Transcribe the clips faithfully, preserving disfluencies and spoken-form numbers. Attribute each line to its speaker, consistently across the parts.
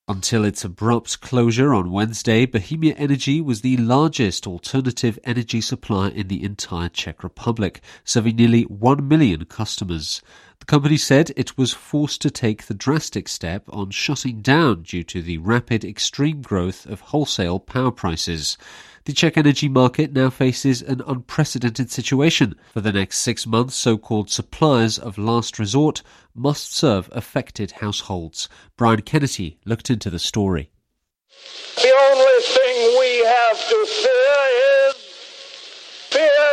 Speaker 1: Until its abrupt closure on Wednesday, Bohemia Energy was the largest alternative energy supplier in the entire Czech Republic, serving nearly one million customers. The company said it was forced to take the drastic step on shutting down due to the rapid extreme growth of wholesale power prices. The Czech energy market now faces an unprecedented situation. For the next six months, so-called suppliers of last resort must serve affected households. Brian Kennedy looked into the story.
Speaker 2: The only thing we have to fear is fear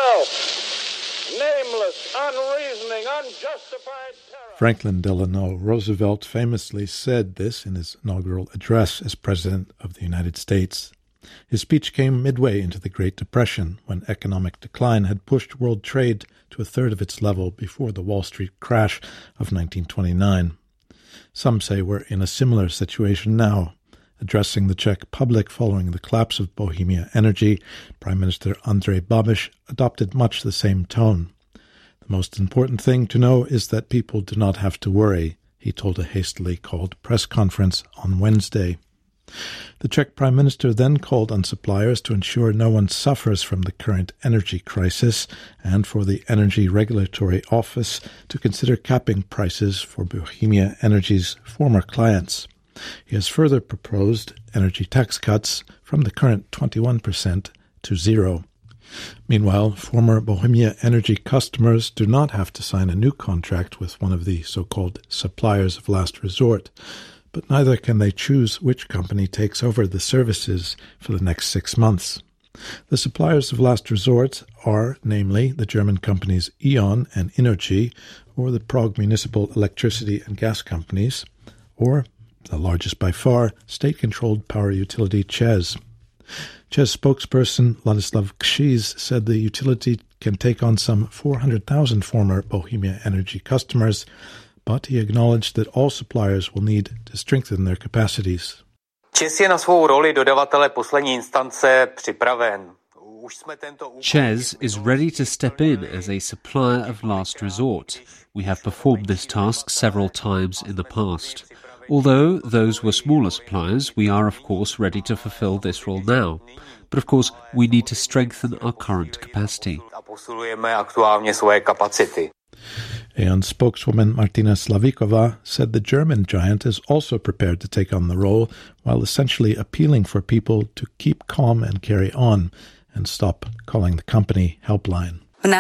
Speaker 2: itself. Nameless, unreasoning, unjustified terror.
Speaker 3: Franklin Delano Roosevelt famously said this in his inaugural address as President of the United States. His speech came midway into the Great Depression, when economic decline had pushed world trade to a third of its level before the Wall Street crash of nineteen twenty-nine. Some say we're in a similar situation now. Addressing the Czech public following the collapse of Bohemia Energy, Prime Minister Andrej Babiš adopted much the same tone. The most important thing to know is that people do not have to worry, he told a hastily called press conference on Wednesday. The Czech Prime Minister then called on suppliers to ensure no one suffers from the current energy crisis and for the Energy Regulatory Office to consider capping prices for Bohemia Energy's former clients. He has further proposed energy tax cuts from the current twenty-one percent to zero. Meanwhile, former Bohemia Energy customers do not have to sign a new contract with one of the so-called suppliers of last resort, but neither can they choose which company takes over the services for the next six months. The suppliers of last resort are, namely, the German companies E.ON and Innogy, or the Prague municipal electricity and gas companies, or, the largest by far, state-controlled power utility ČEZ. ČEZ spokesperson Ladislav Kříž said the utility can take on some four hundred thousand former Bohemia Energy customers, but he acknowledged that all suppliers will need to strengthen their capacities.
Speaker 4: ČEZ je na svou roli dodavatele poslední instance připraven.
Speaker 1: ČEZ is ready to step in as a supplier of last resort. We have performed this task several times in the past. Although those were smaller suppliers, we are of course ready to fulfill this role now. But of course, we need to strengthen our current capacity.
Speaker 3: E.ON spokeswoman Martina Slavíková said the German giant is also prepared to take on the role, while essentially appealing for people to keep calm and carry on, and stop calling the company helpline.
Speaker 5: In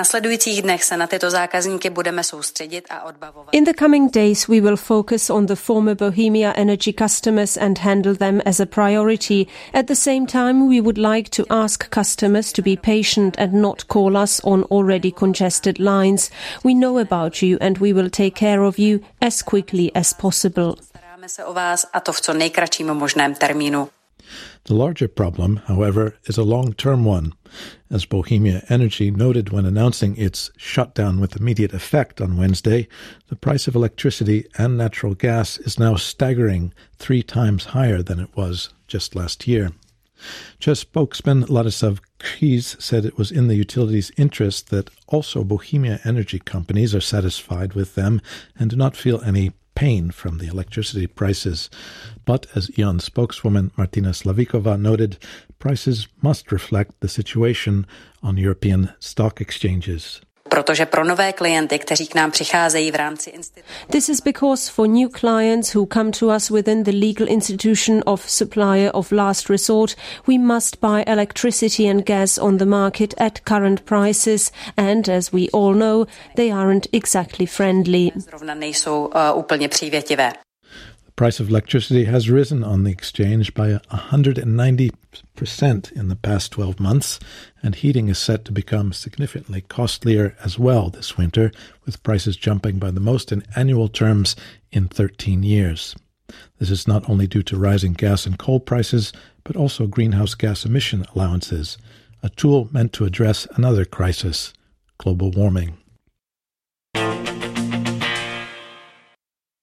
Speaker 5: the coming days, we will focus on the former Bohemia Energy customers and handle them as a priority. At the same time, we would like to ask customers to be patient and not call us on already congested lines. We know about you and we will take care of you as quickly as possible.
Speaker 3: The larger problem, however, is a long-term one. As Bohemia Energy noted when announcing its shutdown with immediate effect on Wednesday, the price of electricity and natural gas is now staggering three times higher than it was just last year. ČEZ spokesman Ladislav Kříž said it was in the utility's interest that also Bohemia Energy companies are satisfied with them and do not feel any pain from the electricity prices. But, as E.ON spokeswoman Martina Slavíková noted, prices must reflect the situation on European stock exchanges.
Speaker 5: This is because for new clients who come to us within the legal institution of supplier of last resort, we must buy electricity and gas on the market at current prices, and as we all know, they aren't exactly friendly.
Speaker 3: The price of electricity has risen on the exchange by one hundred ninety percent in the past twelve months, and heating is set to become significantly costlier as well this winter, with prices jumping by the most in annual terms in thirteen years. This is not only due to rising gas and coal prices, but also greenhouse gas emission allowances, a tool meant to address another crisis, global warming.